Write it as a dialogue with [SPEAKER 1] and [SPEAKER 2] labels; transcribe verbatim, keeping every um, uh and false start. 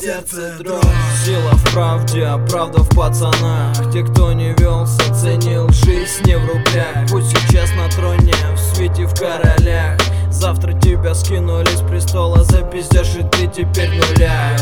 [SPEAKER 1] сердце дрожь.
[SPEAKER 2] Сила в правде, а правда в пацанах. Те, кто не велся, ценил жизнь не в рублях. Пусть сейчас на троне, в свете, в королях. Завтра тебя скинули с престола за пиздеж, и ты теперь в нулях.